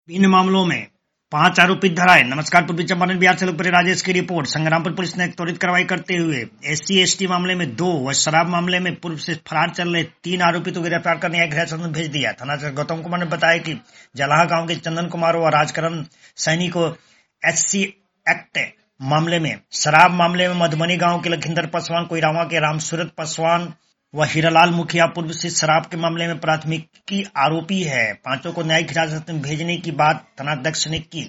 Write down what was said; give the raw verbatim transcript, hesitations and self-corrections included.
इन मामलों में पांच आरोपी धराए। नमस्कार, पूर्वी चंपारण बिहार से लोकप्रिय राजेश की रिपोर्ट। संग्रामपुर पुलिस ने त्वरित कार्रवाई करते हुए एससी एसटी मामले में दो व शराब मामले में पूर्व से फरार चल रहे तीन आरोपी को गिरफ्तार कर न्यायिक हिरासत में भेज दिया। थानाध्यक्ष गौतम कुमार ने बताया कि जलाहा गांव के चंदन कुमार व राजकरण सैनी को एससी एक्ट मामले में, शराब मामले में मधुबनी गांव के लखिंदर पासवान, कोइरावा के रामसूरत पासवान व हीरालाल मुखिया पूर्व से शराब के मामले में प्राथमिकी आरोपी है। पांचों को न्यायिक हिरासत में भेजने की बात थानाध्यक्ष ने की।